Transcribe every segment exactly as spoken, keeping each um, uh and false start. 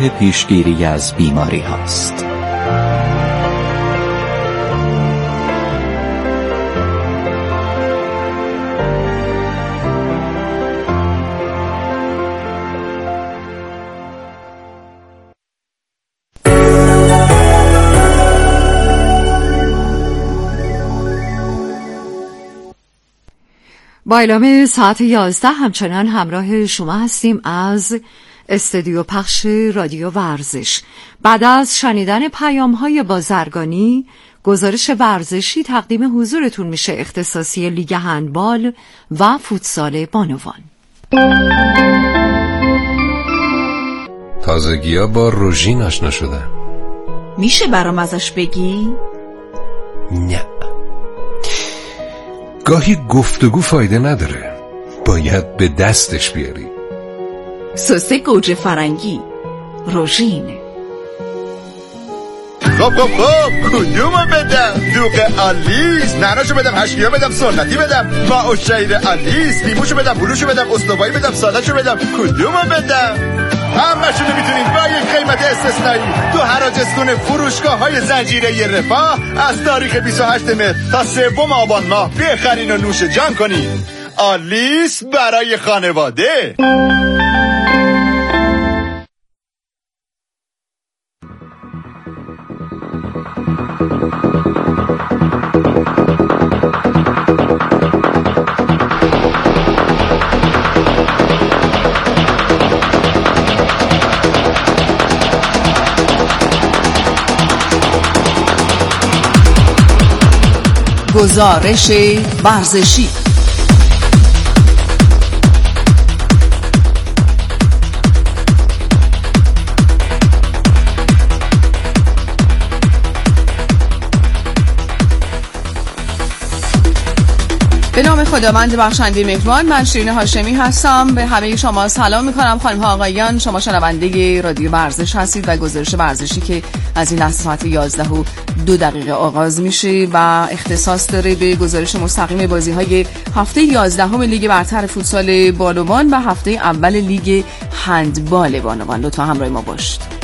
راه پیشگیری از بیماری هاست. با اعلام ساعت یازده همچنان همراه شما هستیم از استودیو پخش رادیو ورزش. بعد از شنیدن پیام‌های بازرگانی، گزارش ورزشی تقدیم حضورتون میشه اختصاصی لیگ هندبال و فوتسال بانوان. تازگی‌ها با روژین آشنا شدم. میشه برام ازش بگی؟ نه، گاهی گفتگو فایده نداره، باید به دستش بیاری. سس گوجه فرنگی، روژین. خب خب خب کدومو بدم؟ دوغ آلیس، نعناشو بدم، هشتیا بدم، سنتی بدم، ماء الشعیر آلیس، لیموشو بدم، بلوشو بدم، استوایی بدم، سادهشو بدم، کدومو بدم؟ همه‌شونو میتونید با یک قیمت استثنایی تو حراج اسکون فروشگاه‌های زنجیره رفاه از تاریخ بیست و هشتم مهر تا سوم آبان ماه بخرین و نوش جان کنید. آلیس برای خانواده. گزارش ورزشی. به نام خداوند بخشنده مهربان، من شیرین هاشمی هستم. به همه شما سلام میکنم. خانم ها آقایان، شما شنونده رادیو ورزش هستید و گزارش ورزشی که از این لحظه ساعت یازده و دو دقیقه آغاز میشه و اختصاص داره به گزارش مستقیم بازی های هفته یازدهم لیگ برتر فوتسال بانوان و هفته اول لیگ هندبال بانوان. لطفا همراه ما باشید.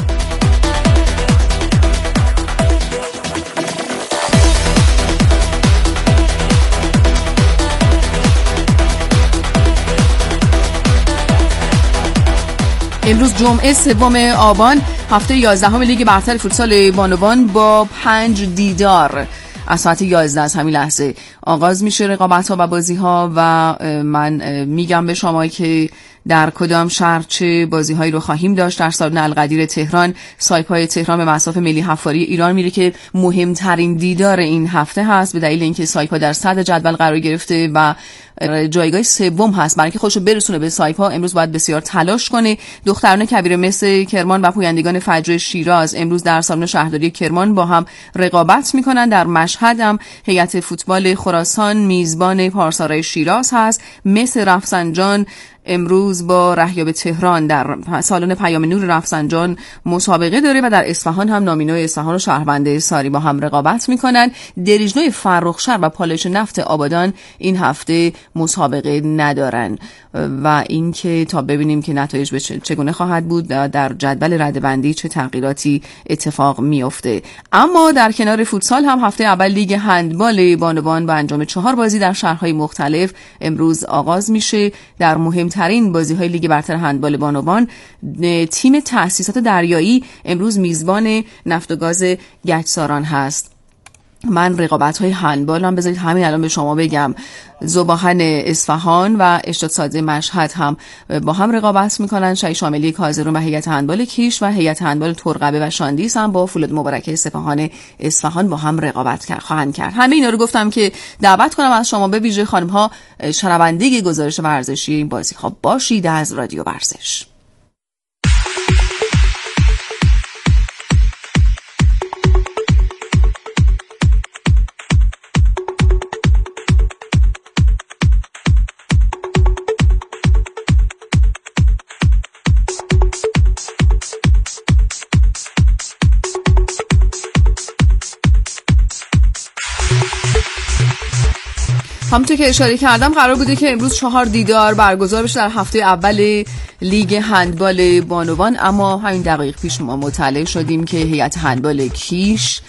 امروز جمعه سوم آبان هفته یازدهم لیگ برتر فوتسال بانوان با پنج دیدار از ساعت یازده از همین لحظه آغاز میشه رقابت ها و بازی ها و من میگم به شما که در کدام شهر چه بازی هایی رو خواهیم داشت. در سالن القدیر تهران سایپای تهران به مصاف ملی حفاری ایران میره که مهمترین دیدار این هفته هست به دلیل اینکه سایپا در صدر جدول قرار گرفته و جایگاه سوم هست. برای اینکه خودشو برسونه به سایپا امروز باید بسیار تلاش کنه. دختران کبیر مس کرمان و پویندگان فجر شیراز امروز در سالن شهرداری کرمان با هم رقابت میکنن. در مشهد هم هیئت فوتبال خراسان میزبان پارسارای شیراز هست. مس رفسنجان امروز با رهیاب تهران در سالن پیام نور رفسنجان مسابقه داره و در اصفهان هم نامینو اصفهان و شهربنده ساری با هم رقابت میکنن. دریجنوی فرخشهر و پالایش نفت آبادان این هفته مسابقه ندارن و اینکه تا ببینیم که نتایج به چگونه خواهد بود در جدول رده‌بندی چه تغییراتی اتفاق میفته. اما در کنار فوتسال هم هفته اول لیگ هندبال بانوان با انجام چهار بازی در شهرهای مختلف امروز آغاز میشه. در مهمترین بازی‌های لیگ برتر هندبال بانوان تیم تأسیسات دریایی امروز میزبان نفت و گاز گچساران هست. من رقابت‌های هندبال هم بذارید همین الان به شما بگم. ذوباهن اصفهان و اشتاد سازی مشهد هم با هم رقابت میکنن. شهی شاملی کازرون و هیئت هندبال کیش و هیئت هندبال ترقبه و شاندیس هم با فولاد مبارکه سپاهان اصفهان با هم رقابت خواهند کرد. همه اینا رو گفتم که دعوت کنم از شما به ویژه خانم ها شنونده گزارش ورزشی این بازی ها باشید از رادیو ورزش. همونطور که اشاره کردم قرار بوده که امروز چهار دیدار برگزار بشه در هفته اول لیگ هندبال بانوان. اما همین دقایق پیش ما مطلع شدیم که هیئت هندبال کیش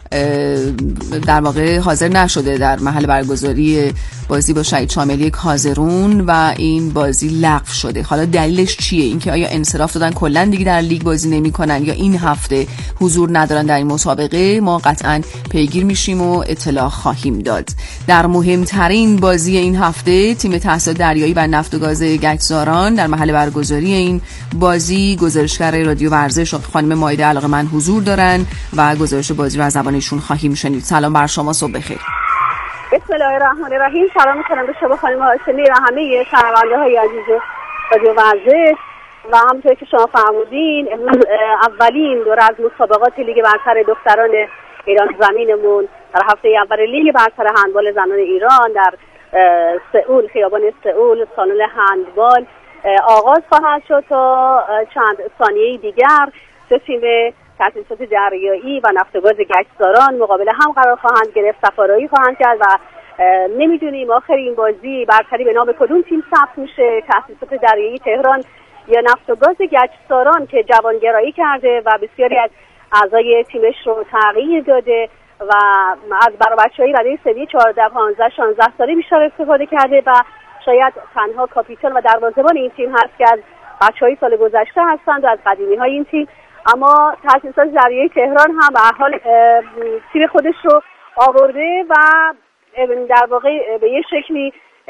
در واقع حاضر نشده در محل برگزاری بازی با شهید شاملی کازرون و این بازی لغو شده. حالا دلیلش چیه؟ اینکه آیا انصراف دادن کلا دیگه در لیگ بازی نمی‌کنن یا این هفته حضور ندارن در این مسابقه؟ ما قطعاً پیگیر میشیم و اطلاع خواهیم داد. در مهمترین بازی این هفته تیم تحصیلات دریایی و نفت و گاز گچساران در محل برگزاری این بازی گزارشگر رادیو ورزش خانم مایده علاقه‌مند حضور دارن و گزارش بازی رو از زبانشون خواهیم شنید. سلام بر شما، صبح بخیر. بسم الله الرحمن الرحیم. سلام می‌کنم به شما خانم هاشمی و همه شنونده‌های عزیز رادیو ورزش. و همونطور که شما فرمودین امروز اولین دوره از مسابقات لیگ برتر دختران ایران زمینمون در هفته اول لیگ برتر هندبال زنان ایران در سئول، خیابان سئول، سالن هندبال آغاز خواهد شد. تا چند ثانیه دیگر سه تیم تأسیسات دریایی و نفت و گاز گچساران مقابل هم قرار خواهند گرفت، سفارایی خواهند کرد و نمیدونیم آخر این بازی برتری به نام کدوم تیم ثبت میشه، تأسیسات دریایی تهران یا نفت و گاز گچساران که جوانگرایی کرده و بسیاری از اعضای تیمش رو تغییر داده و از برای بچه‌های رده سویه چهارده، پانزده، شانزده ساله بیشتر استفاده کرده و شاید تنها کاپیتان و دروازه‌بان این تیم هست که از بچه‌های سال گذشته هستند و از قدیمی‌های این تیم. اما تأسیسات دریایی تهران هم به هر حال تیم خودش رو آورده و در واقع به یه شکلی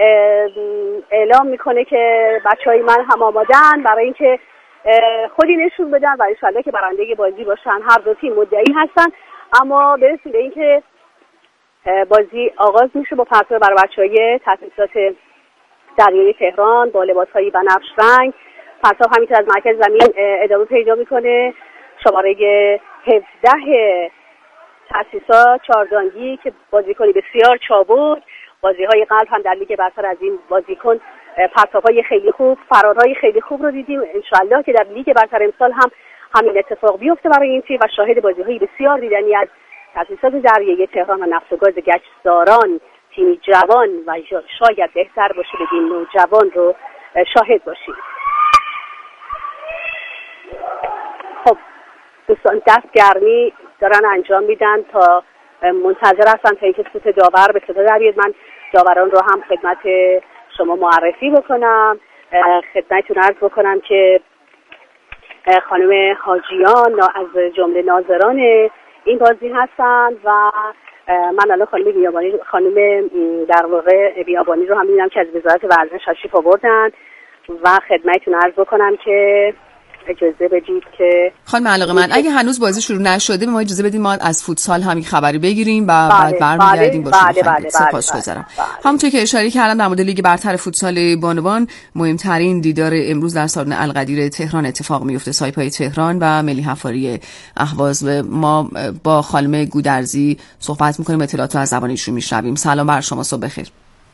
اعلام میکنه که بچهای من هم آمادن برای اینکه خودی نشون بدن و انشالله که برنده بازی باشن. هر دو تیم مدعی هستن. اما برسیم به اینکه بازی آغاز میشه با پرتاب برای بچهای تأسیسات دریایی تهران با لباسهای بنفش رنگ. پرتاب همینطور از مرکز زمین ادامه پیدا میکنه. شماره هفده تأسیسات چهاردانگی که بازیکنی بسیار چابک، بازی‌های قلب هم در لیگ برتر از این بازیکن پرتاب‌های خیلی خوب، فرارهای خیلی خوب رو دیدیم. انشالله که در لیگ برتر امسال هم همین اتفاق بیفته برای این تیم و شاهد بازی‌های بسیار دیدنی از تأسیسات دریایی تهران و نفت و گاز گچساران، تیمی جوان و شاید بهتر باشه بگیم نوجوان رو شاهد باشیم. خب دوستان دست گرمی دارن انجام میدن تا منتظر هستن تا اینکه سوت داور به صدا در بیاد. من داوران رو هم خدمت شما معرفی بکنم. خدمتتون عرض بکنم که خانم حاجیان از جمله ناظران این بازی هستند و من الان خانم بیابانی خانم در واقع بیابانی رو هم می‌بینم که از وزارت ورزش تشریف آوردن و خدمتتون عرض بکنم که اجازه بدید که خانم علاقه‌مند اگه هنوز بازی شروع نشده به ما اجازه بدید ما از فوتسال همین خبری بگیریم و بله، بعد برمیگردیم با شما. بله بله سپاسگزارم. همونطور که اشاره کردم در مورد لیگ برتر فوتسال بانوان مهمترین دیدار امروز در سالن القدیر تهران اتفاق میفته. سایپای تهران و ملی حفاری اهواز. ما با خانم گودرزی صحبت می‌کنیم، اطلاعات رو از زبان ایشون میشنویم. سلام بر شما، صبح بخیر.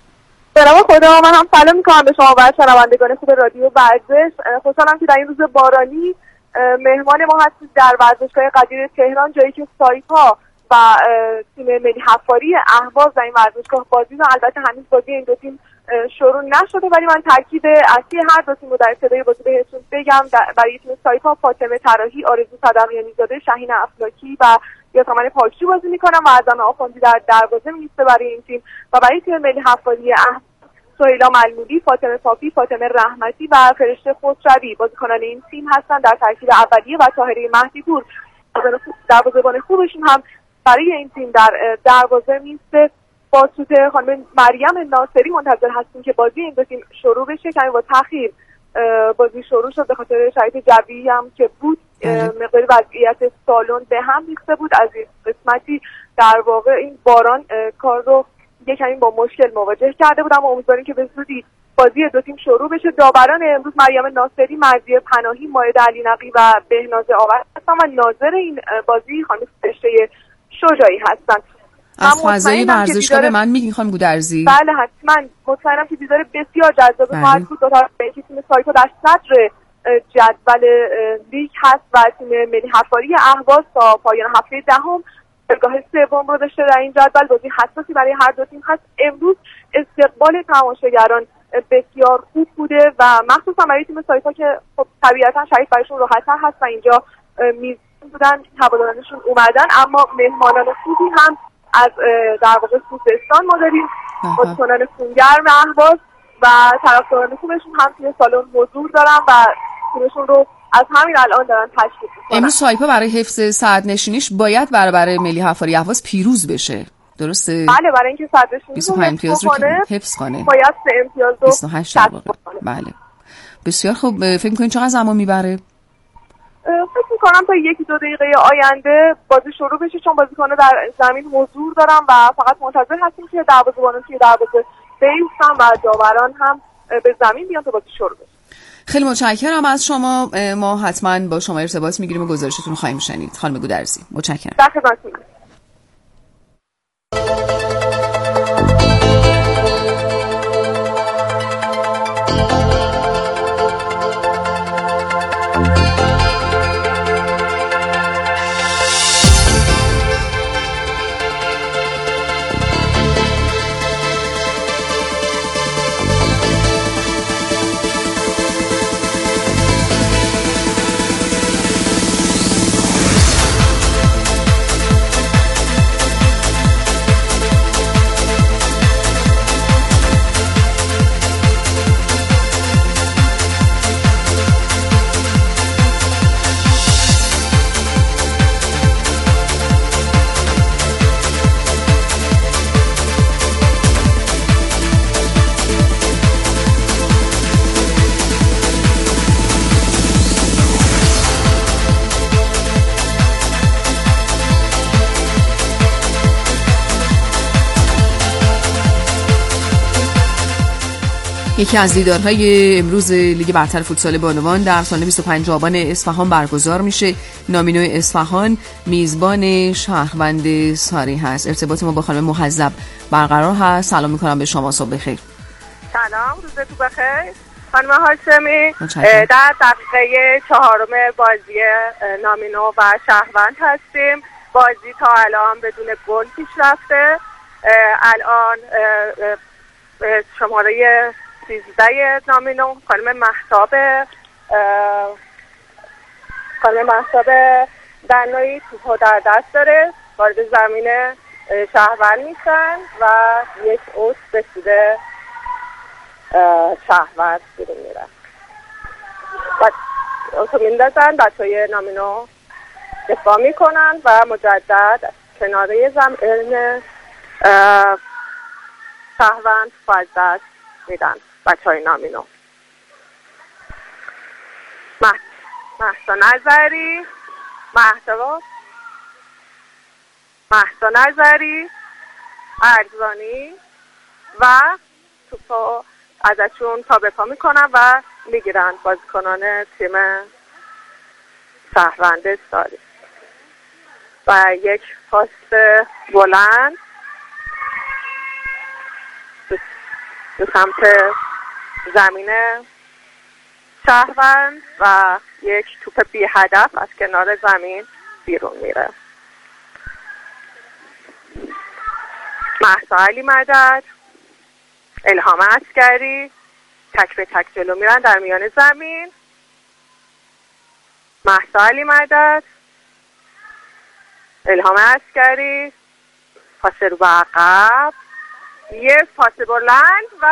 سلام خدا، من هم سلام میکنم به شما و شنوندگان خوب رادیو ورزش. خوشحالم که در این روز بارانی مهمان ما هستید در ورزشگاه قدیر تهران، جایی که سایپا و تیم ملی حفاری اهواز در این ورزشگاه بازی و البته هنوز بازی این دو تیم شروع نشده، ولی من تاکید اصلی هر دو تیم رو در ابتدای بازی بهتون بگم. برای تیم سایپا فاطمه طراحی، آرزو صدقیانی زاده، شهین افلاکی و یاسمن پاکچی بازی میکنم و اذان آخوندی در دروازه میسته برای این تیم. و برای تیم ملی حفاری اهواز سهیلا ملمودی، فاطمه صافی، فاطمه رحمتی و فرشته خسروی بازیکنان این تیم هستن. در ترکیب اولیه و طاهره مهدی پور دروازه‌بان خوبشون هم برای این تیم در دروازه میسته. با سوت خانم مریم ناصری منتظر هستیم که بازی این دو تیم شروع بشه. کمی با تأخیر بازی شروع شد به خاطر شرایط جوی هم که بود. مقدار وضعیت سالن به هم ریخته بود. از این قسمتی در واقع این باران کار رو یک کمی با مشکل مواجه کرده بودم و امیدواریم که به زودی بازی دو تیم شروع بشه. داوران امروز مریم ناصری، مرضیه پناهی، مائده علی نقی و بهناز آور هستن و ناظر این بازی خانم فرشته شجاعی هستن. از فضای ورزشگاه به من میگین خانم گودرزی؟ بله حتما، مطمئنم که دیدار بسیار جذاب خواهد بود. دو تا تیم سایپا در صدر جدول لیگ هست و تیم ملی حفاری اهواز تا پایان هفته دهم جایگاه سوم رو داشته در این جدول. بازی حساسی برای هر دو تیم هست. امروز استقبال تماشاگران بسیار خوب بوده و مخصوصا برای تیم سایپا که خب طبیعتا شرایط برایشون راحت‌تر هست و اینجا میزبان بودن، هوادارانشون اومدن، اما مهمانان خوبی هم از در واقع خوزستان ما داریم، بازیکنان خونگرم اهواز و طرفداران خوبشون هم توی سالن حضور دارن و تیمشون رو از همین الان دارن تشکیل می‌کنن. امروز سایپا برای حفظ صدرنشینیش باید برابر ملی حفاری اهواز پیروز بشه، درسته؟ بله، برای اینکه صدرنشینی بیست و پنج امتیاز رو حفظ کنه باید سه امتیاز رو بیست و هشت در واقع. بله بسیار خوب. فکر می‌کنید چقدر زمان میبره؟ فکر می‌کنم تا یکی دو دقیقه آینده بازی شروع بشه، چون بازیکن‌ها در زمین حضور دارن و فقط منتظر هستیم که دروازه‌بانان توی دروازه بایستن و داوران هم به زمین بیان تا بازی شروع بشه. خیلی متشکرم از شما. ما حتما با شما ارتباط میگیریم و گزارشتون رو خواهیم شنید. خانم گودرزی متشکرم. در خدمتتون. یکی از دیدارهای امروز لیگ برتر فوتسال بانوان در سال بیست و پنج آبان اصفهان برگزار میشه. نامینو اصفهان میزبان شهروند ساری هست. ارتباط ما با خانم محذب برقرار هست. سلام میکنم به شما، صبح بخیر. سلام، روزتون بخیر خانم هاشمی. در دقیقه چهارم بازی نامینو و شهروند هستیم. بازی تا الان بدون گل پیش رفته. الان شماره سیزده نامینو خانم مهتاب خانم مهتاب بنایی توپو در دست داره، وارد زمین شهروند میشن و یک اوت به سود شهروند بیرون میرن. بعد اوتو میندازن، بچه‌های نامینو دفاع میکنن و مجدد کناره زمین شهروند فاز میدن بچه های نامینو. مهسا نظری مهسا مهسا نظری ارزانی و توپو ازشون تا به پا میکنن و میگیرن بازیکنان تیم شهروند ساری و یک پاس بلند به سمت زمین شهروند و یک توپ بی هدف از کنار زمین بیرون میره. مهسا علی مدد، الهام عسکری تک به تک جلو میرن در میان زمین. مهسا علی مدد، الهام عسکری، پاس رو به عقب، یه پاس بلند و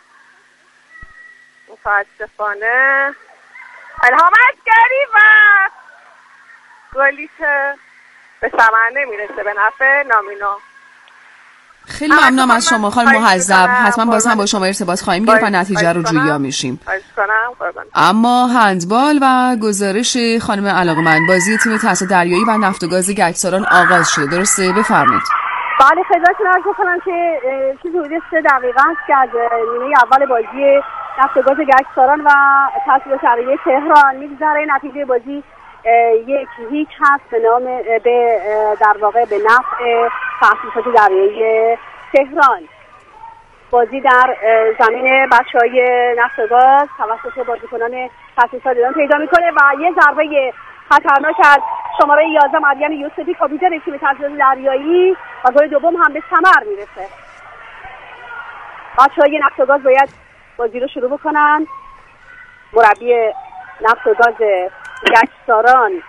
متاسفانه الهام عسکری و گلی که به ثمر نمیرسه به نفع نامینو. خیلی ممنونم از شما خانم محذب. حتما باز هم با شما ارتباط خواهیم گرفت و نتیجه رو جویا میشیم. اما هندبال و گزارش خانم علاقمند، بازی تیم تاسع دریایی و نفت و گاز گچساران آغاز شده، درسته؟ بفرمایید. بله، خدمتتون عرض کنم که چیزی حدود سه دقیقه است که از نیمه اول بازی نفت و گاز گچساران و تاسع دریایی تهران میگذره. نتیجه بازی یک هیچ هست به نام به در واقع به نفع تاسیسات دریایی تهران. بازی در زمین بچه‌های نفت و گاز توسط بازیکنان تاسیسات ایران پیدا میکنه و یه ضربه خطرناک از شماره یازده مریم یوسفی کاپیتان تیم تاسیسات دریایی و گل دوم هم به ثمر میرسه. بچه‌های نفت و گاز باید بازی رو شروع بکنن. مربی نفت و گاز گچساران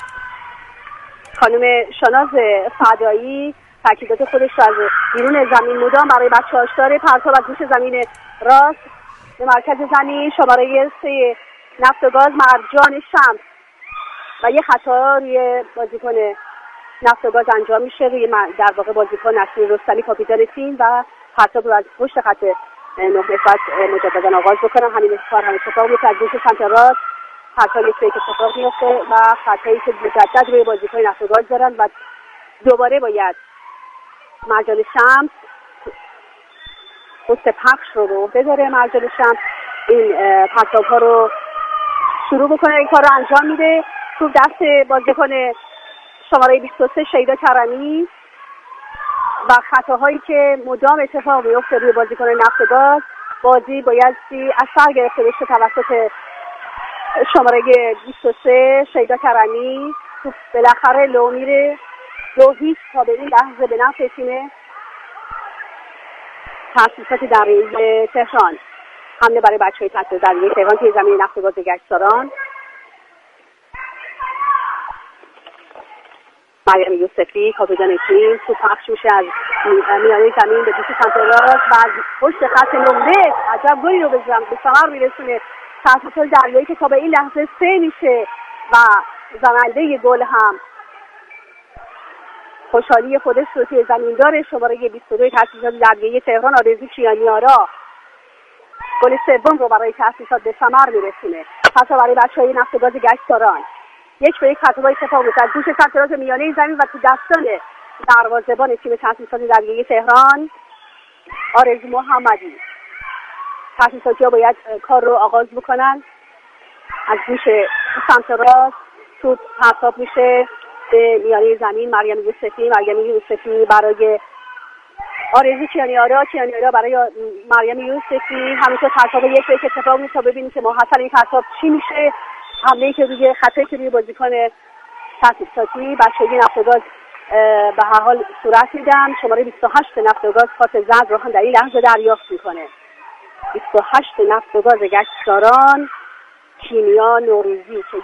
خانم شناز فدایی تاکیدات خودش رو از بیرون زمین مدام برای بچه‌هاش داره. پرتاب از گوش زمین راست به مرکز زمین، شماره سه نفت و گاز مرجان شمس و یه خطا روی بازیکن نفت و گاز انجام میشه روی در واقع بازیکن نسیم رستمی کاپیتان تیم و پرتاب رو از پشت خط نه نفت مجددا آغاز بکنن. همین کار هم اتفاق میفته از گوش سمت راست خطا یک فیک اتفاق میفته و خطایی که مجدد روی بازیکن نفت و گاز دارن و دوباره باید مرجان شمس پست پخش رو رو بذاره. مرجان شمس این پرتاب ها رو شروع بکنه، این کار رو انجام میده. تو دست بازیکن شماره بیست و سه شیدا کرمی و خطاهایی که مدام اتفاق میفته روی بازیکن نفت و گاز. بازی بایستی اثر گرفته بشه توسط شماره بیست و سه شیدا کرمی. تو بالاخره لو میره دو هیچ تا به این لحظه به نفع تیم تأسیسات دریایی تهران. حمله برای بچه‌های تأسیسات دریایی تهران توی زمین نفت و گاز گچساران. مریم یوسفی کاپیتان تیم تو پخش میشه از میانه زمین به دوش سمت راست و از پشت خط نمره عجب گلی رو به ثمر میرسونه تأسیسات دریایی که تا به این لحظه سه میشه و زننده گل هم خوشحالی خودش رو توی زمین داره. شماره بیست و دو تأسیسات دریایی تهران آرزو کیانیارا گل سوم رو برای تأسیسات به ثمر میرسونه. خطا برای بچه‌های نفت و گاز گچساران. یک به یک خطا اتفاق میفته از گوش سمت راست میانه زمین و تو دستان دروازه‌بان تیم تأسیسات دریایی تهران آرزو محمدی. تأسیساتی‌ها باید کار رو آغاز بکنن. از گوش سمت راست توپ پرتاب میشه به میانه زمین. مریم یوسفی مریم یوسفی برای آرزو کیانیارا کیانیارا برای مریم یوسفی. همینطور پرتاب یک به یک اتفاق میفته. ببینیم که محصل این پرتاب چی میشه. حمله که روی خطایی که روی بازیکن تأسیساتی بچه‌های نفت و گاز به هر حال صورت میدن. شماره بیست و هشت نفت و گاز پاس زد رو هم در این لحظه دریافت میکنه. بیست و هشت نفت و گاز گچساران کیمیا نوروزی که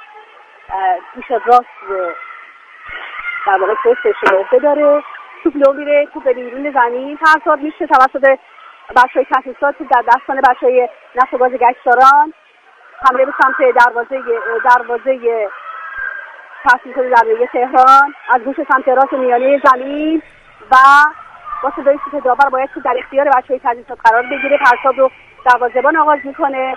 گوش راست رو در واقع پستش رو داره. توپ لو میره، توپ به بیرون زمین پرتاب میشه توسط بچه‌های تأسیسات در دستان بچه‌های نفت و گاز گچساران. حمله به سمت دروازه دروازه تأسیسات دریایی تهران از گوش سمت راست میانه زمین و با صدای سوت داور باید تو در اختیار بچه‌های تأسیسات قرار بگیره. پرتاب رو دروازه‌بان آغاز میکنه.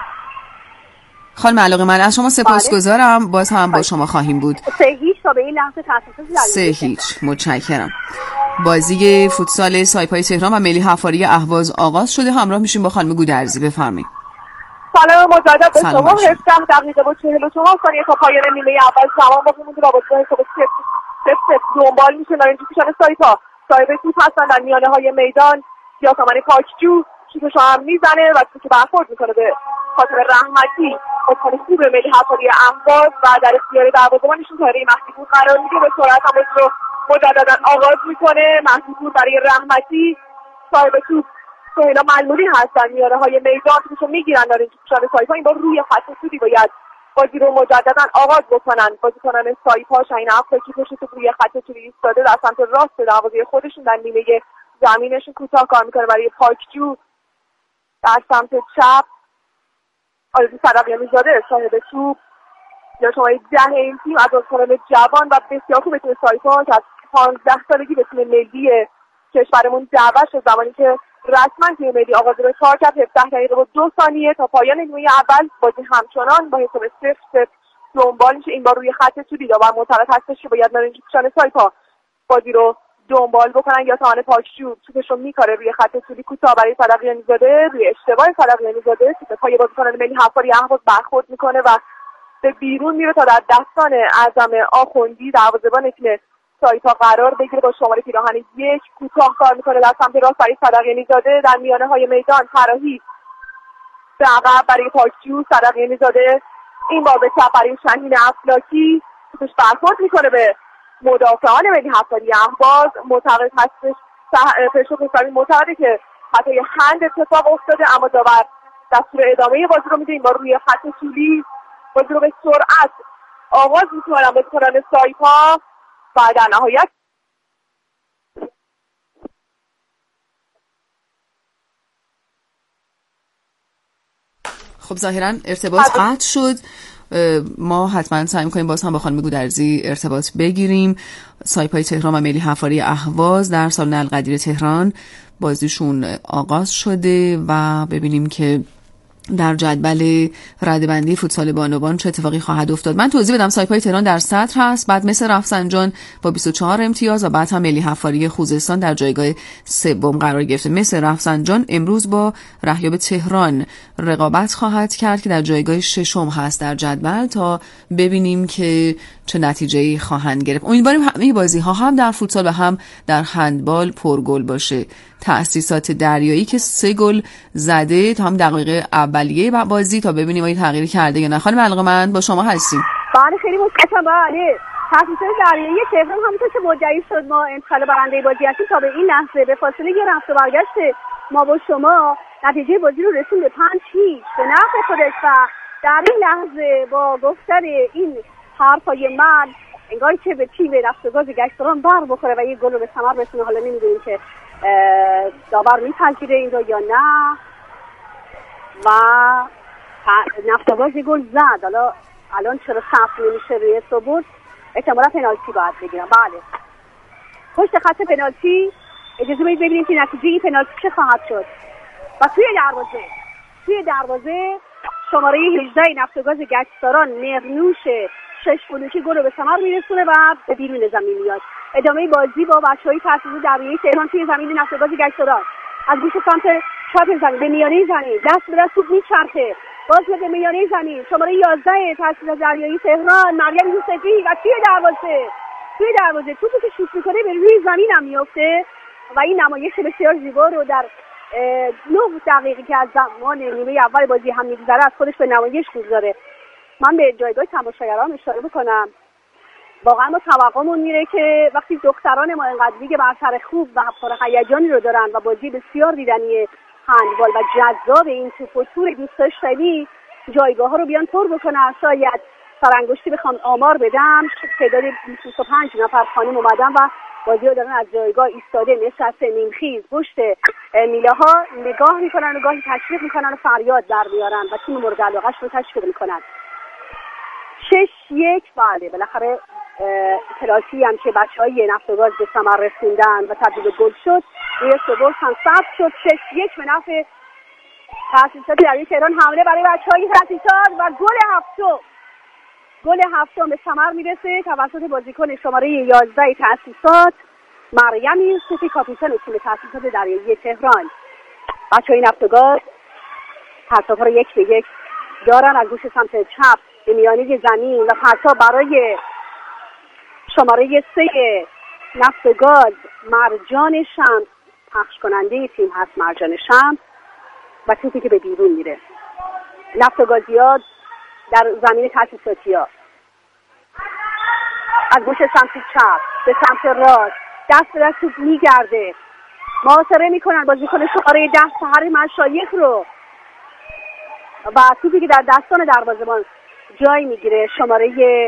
خانم علاقه من از شما سپاسگزارم. باز هم با شما خواهیم بود. سه هیچ تا به این لحظه تأسیسات دریایی سه هیچ. متشکرم. بازی فوتسال سایپای تهران و ملی حفاری اهواز آغاز شده. همراه میشیم با خانم گودرزی. بفرمایید. سلام مجدد به شما. هفده دقیقه و چهل و چهار ثانیه تا پایان نیمه اول زمان باقی مونده. رابطه حساب صفر صفر دنبال میشه نارنجی پوشان سایپا. صاحب توپ هستن در میانه های میدان. یاسمن پاکجو شوتش هم میزنه و توپی برخورد میکنه به خاطر رحمتی بازیکن خوب ملی حفاری اهواز و در اختیار دروازه‌بانشون طاهره مهدی‌پور قرار میده. به سرعت هم رو مجددا آغاز میکنه. مهدی‌پور برای رحمتی. صاحب توپ سهیلا ملمولی هستن میانه های میدان توپشو میگیرن نارنجی پوشان سایپا. این بار روی خط سودی باید بازی رو مجددا آغاز بکنن. بازیکنان سایپا شاهین افاکی پشت توپ روی خط سودی ایستاده در سمت راست دروازه خودشون در نیمه زمینشون کوتاه کار میکنه برای پاکجو. در سمت چپ آرزو صدقیانی زاده صاحب توپ یا شماره ده این تیم از بازیکنان جوان و بسیار خوب تیم سایپا که از پانزده سالگی به تیم ملی کشورمون دعوت شد. زمانی که رسما تیم ملی آغاز رو کار کرد. هفده دقیقه و دو ثانیه تا پایان نیمه اول بازی همچنان با حساب صفر صفر دنبال میشه. این بار روی خط سودی داور معتقد هستش که باید نارنجی پوشان سایپا بازی رو دنبال بکنن. یا تاهان پاکجو توپش رو میکاره روی خط سودی کوتاه برای صدقیانی زاده. روی اشتباه صدقیانی زاده توپ پای بازیکنان ملی حفاری اهواز برخورد میکنه و به بیرون میره تا در دستان اعظم آخوندی دروازه‌بان تیم سایپا قرار بگیره. با شماره پیراهن یک کوتاه کار میکنه در سمت راست برای صدقیانی زاده. در میانه های میدان طراحی به عقب برای پاکجو. صدقیانی زاده این بار به چپ برای شاهین افلاکی توپش برخورد میکنه به مدافعان ملی حفاری اهواز. معتقد هستش پرشو خسروی معتقده که خطای هند اتفاق افتاده، اما داور دستور ادامه بازی رو میده. ما روی خط طولی بازی رو به سرعت آغاز میکنن بازیکنان سایپا و در نهایت خب ظاهرا ارتباط قطع شد. ما حتما سعی می‌کنیم باز هم با خانم گودرزی ارتباط بگیریم. سایپای تهران و ملی حفاری اهواز در سالن القدیر تهران بازیشون آغاز شده و ببینیم که در جدول رده‌بندی فوتسال بانوان چه اتفاقی خواهد افتاد. من توضیح بدم سایپای تهران در صدر هست، بعد مس رفسنجان با بیست و چهار امتیاز و بعد هم ملی حفاری خوزستان در جایگاه سوم قرار گرفته. مس رفسنجان امروز با رهیاب تهران رقابت خواهد کرد که در جایگاه ششم هست در جدول تا ببینیم که چه نتیجه‌ای خواهند گرفت. امیدواریم همه بازی‌ها هم در فوتسال و هم در هندبال پرگل باشه. تأسیسات دریایی که سه گل زده تا هم دقایق اولیه بازی تا ببینیم آیا تغییری کرده یا نه. خانم علاقه‌مند با شما هستیم. بله خیلی متشکرم. بله تأسیسات دریایی تهران همونطور که مدعی شد ما انتقال برنده بازی هستیم تا به این لحظه به فاصله یه رفت و برگشت ما با شما نتیجه بازی رو رسون به پنج هیچ به نفع خودش و در این لحظه با گفتن این حرفای من انگار که به تیم نفتگاز گشتران بر بخوره و یه گل رو به ثمر برسونه. حالا نمیدونیم که داور میپذیره این رو یا نه و نفتگاز یه گل زد. حالا الان چرا صفر نمیشه روی ثبوت؟ احتمالا پنالتی باید بگیرم. بله پشت خط پنالتی اجازه بدید ببینیم که نتیجه این پنالتی چه خواهد شد. و توی دروازه توی دروازه شماره هجده نفتگاز گچساران مرنوش شش بلوکی گل رو به ثمر میرسونه و به بیرون زمین میاد. ادامه بازی با بچه‌های تأسیس دریایی تهران توی زمین نفتگاز گچساران از گوش سمت چپ زمین به میانه زمین دست به دست توپ میچرخه، باز به میانه زمین شماره یازده تأسیس دریایی تهران مریم یوسفی و توی دروازه توی دروازه توپی که شوت میکنه به روی زمین هم میفته و این نمایش بسیار زیبا رو در نه دقیقه که از زمان نیمه اول بازی هم میگذره از خودش به نمایش میگذاره. من به جایگاه تماشاگران اشاره بکنم. واقعا ما توقعمون میره که وقتی دختران ما اینقدر لیگ برتر خوب و پر هیجانی رو دارن و بازی بسیار دیدنی هندبال و جذاب این توپ و تور دوست داشتنی جایگاه ها رو بیان پر بکنن. شاید سرانگشتی بخوام آمار بدم تعداد بیست و پنج نفر خانم اومدن و بازی رو دارن از جایگاه ایستاده نشسته نیمخیز پشت میله ها نگاه میکنن و گاهی تشویق میکنن و فریاد در میارن و تیم مورد علاقه‌اش رو تشویق میکنن. شش یک بله بالاخره پنالتی هم که بچهای نفت و گاز به ثمر رسوندن و تبدیل به گل شد روی ثبوت هم ثبت شد. شش یک به نفع تأسیسات دریایی تهران. حمله برای بچهای تأسیسات و گل هفتم گل هفتم به ثمر میرسه توسط بازیکن شماره یازده تأسیسات مریم یوسفی کاپیتان تیم تأسیسات دریایی تهران. بچهای نفت و گاز پرتاب رو یک به یک دارن از گوش سمت چپ به میانه زمین و پرتاب برای شماره سه نفت و گاز مرجان شمس پخش کننده تیم هست مرجان شمس و توپی که به بیرون میره. نفت و گازیات در زمین تأسیساتی ها از گوش سمت چپ به سمت راست دست به دست توپ میگرده محاصره میکنن بازیکن شماره ده سحر مشایخ رو و توپی که در دستان دروازه‌بان جای میگیره شماره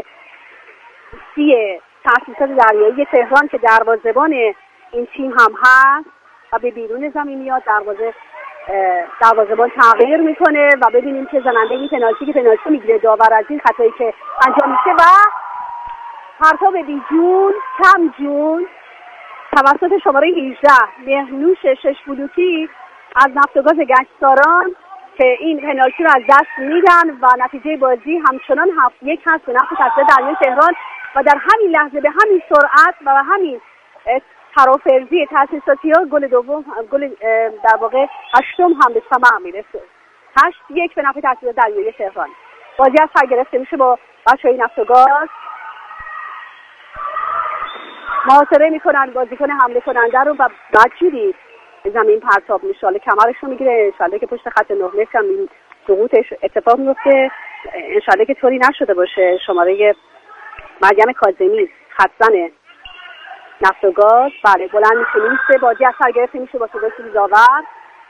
سی تأسیسات دریایی تهران که دروازه‌بان این تیم هم هست و به بیرون زمین میاد. دروازه دروازه‌بان تغییر میکنه و ببینیم که زننده این پنالتی که پنالتی میگیره داور از این خطایی که انجام میشه و پرتاب بیجون کم جون توسط شماره هجده مهنوش شش بلوکی از نفت و گاز گچساران که این پنالتی رو از دست میدن و نتیجه بازی همچنان هفت یک هست به نفع تأسیسات دریایی تهران و در همین لحظه به همین سرعت و به همین ترافرزی تأسیساتی ها گل دوم گل در واقع هشتم هم به ثمر میرسه. هشت یک به نفع تأسیسات دریایی تهران. بازی از سر گرفته میشه با بچهای نفت و گاز محاصره میکنن بازیکن حمله کننده رو و بدجوری زمین پرتاب میشه. حالا کمرش رو میگیره انشالله که پشت خط نه متر هم این سقوطش اتفاق میفته انشالله که طوری نشده باشه. شماره مریم کاظمی خطزن نفت و گاز بله بلند میشه میسته بازی از سر گرفته میشه با صدای داور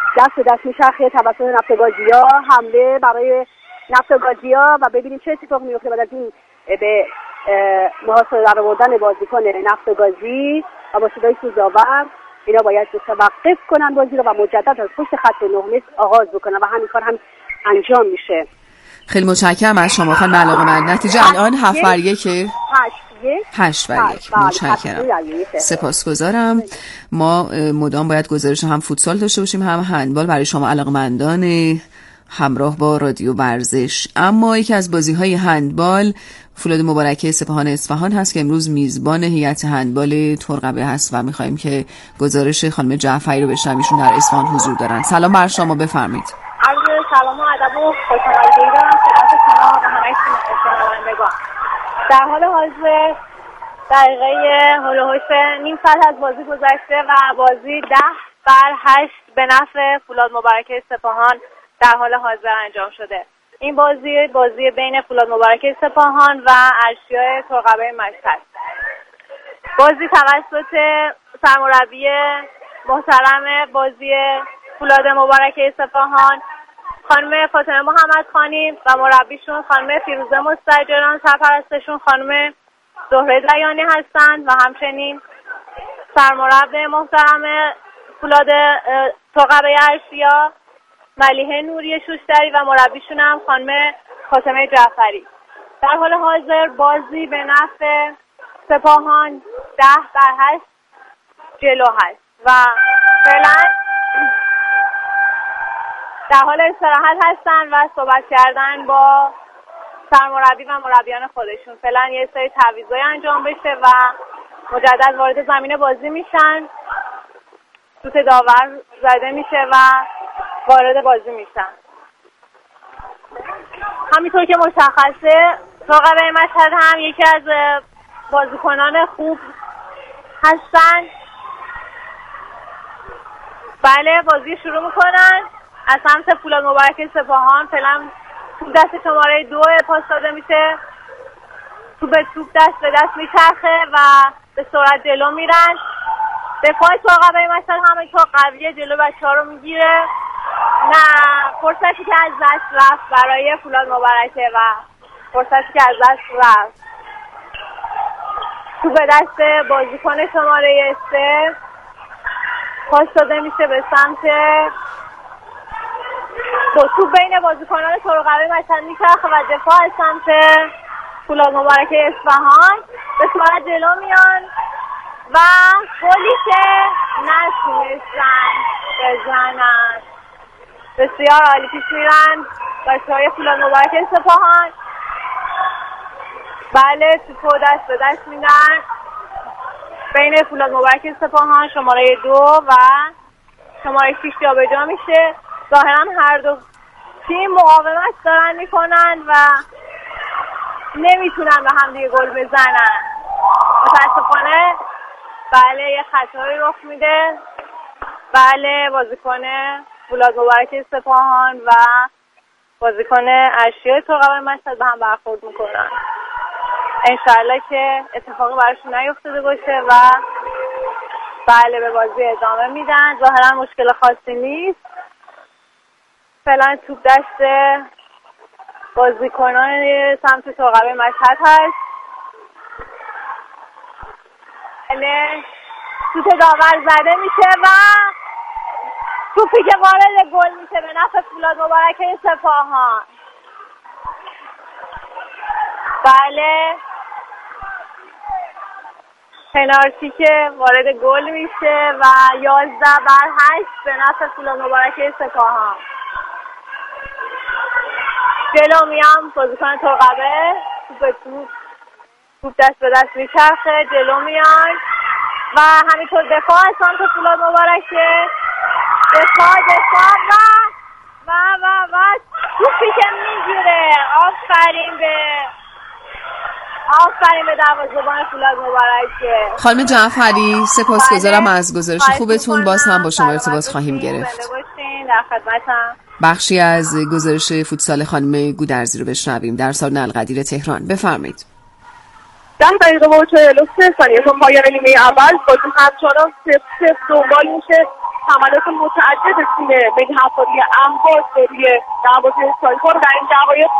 دست به دست میچرخه توسط نفتگازی‌ها، حمله برای نفتگازی‌ها و ببینیم چه اتفاقی میفته بعد از این به محاصره در آوردن بازیکن نفتگازی و با صدای سوزآور اینا باید متوقف کنن بازی رو و مجدد از پشت خط نه متر آغاز بکنن و همین کار هم انجام میشه. خیلی متشکرم از شما خانم علاقه‌مند. نتیجه الان هفت بر یک هشت بر یک. متشکرم، سپاسگزارم. ما مدام باید گزارش هم فوتسال داشته باشیم هم هندبال برای شما علاقه‌مندان همراه با رادیو ورزش. اما یکی از بازی‌های هندبال فولاد مبارکه سپاهان اصفهان هست که امروز میزبان هیئت هندبال ترقبه هست و می‌خوایم که گزارش خانم جعفری رو بشنویم. ایشون در اصفهان حضور دارن. سلام بر شما، بفرمایید. عرض سلام و ادب و خوشحالی دارم خدمت شما و همه شنوندگان. در حال حاضر دقیقه هولوحش نیم ساعت از بازی گذشته و بازی ده بر هشت به نفع فولاد مبارکه سپاهان در حال حاضر انجام شده. این بازی بازی بین فولاد مبارکه سپاهان و ارشیا ترقبه مشهد. بازی توسط سرمربی محترم بازی فولاد مبارکه سپاهان خانم فاطمه محمد خانی و مربیشون خانم فیروزه مستاجران، سرپرستشون خانم زهره دیانی هستند و همچنین سرمربی محترم فولاد ترقبه ارشیا ملیحه نوری شوشتری و مربیشون هم خانم فاطمه جعفری. در حال حاضر بازی به نفع سپاهان ده بر هشت جلو هست و فعلا در حال استراحت هستن و صحبت کردن با سرمربی و مربیان خودشون. فعلا یه سری تعویضای انجام بشه و مجدد وارد زمین بازی میشن، توپ داور زده میشه و وارد بازی میشن. همینطور که مشخصه ترقبه مشهد هم یکی از بازیکنان خوب هستن. بله بازی شروع میکنن. از سمت فولاد مبارکه سپاهان فعلا توپ دست شماره دو پاس داده میشه، توپ به توپ دست به دست میچرخه و به سرعت جلو میرن. دفاع ترقبه مشهد همینطور قویه، جلو بچه‌ها رو میگیره. نه فرصتی که از دست رفت برای فولاد مبارکه و فرصتی که از دست رفت. توپ به دست بازیکن شماره سه پاس داده میشه به سمت دو توپ بین بازیکنان ترقبه مشهد میچرخه و دفاع از سمت فولاد مبارکه اصفهان به سرعت جلو میان و گلی که نتونستن بزنن. بسیار عالی پیش میرن بچه‌های فولاد مبارکه سپاهان. بله توپو دست به دست میدن بین فولاد مبارکه سپاهان شماره دو و شماره شش جابجا میشه. ظاهرا هر دو تیم مقاومت دارن میکنن و نمیتونن به هم دیگه گل بزنن. متاسفانه بله یه خطایی رخ میده. بله بازیکن فولاد مبارکه سپاهان و بازیکن ارشیا ترقبه مشهد به هم برخورد میکنن. انشالله که اتفاقی براشون نیفتاده باشه و بله به بازی ادامه میدن. ظاهرا مشکل خاصی نیست. فعلا توپ دست بازیکنان سمت ترقبه مشهد هست. بله توپ داور زده میشه و توپی که وارد گل میشه به نفع فولاد مبارکه سپاهان. بله پنالتی که وارد گل میشه و یازده بر هشت به نفع فولاد مبارکه سپاهان. جلو میام بازیکن ترقبه توپ توپ توپ دست به دست میچرخه جلو میان و همینطور دفاع از سمت فولاد مبارکه دفاع دفاع و و و و توپی که میگیره. آفرین به آفرین به دروازه‌بان فولاد مبارکه. خانم جعفری سپاسگزارم از گزارش خوبتون. باز هم با شما ارتباط خواهیم گرفت. در خدمتم. بخشی از گزارش فوتسال خانم گودرزی رو بشنویم در سالن القدیر تهران. بفرمایید. ده دقیقه و چهل و سه ثانیه تا پایان نیمه اول بازی همچنان صفر صفر دنبال میشه. حملات متعدد تیم ملی حفاری اهواز روی دروازه سایپا رو در این دقایق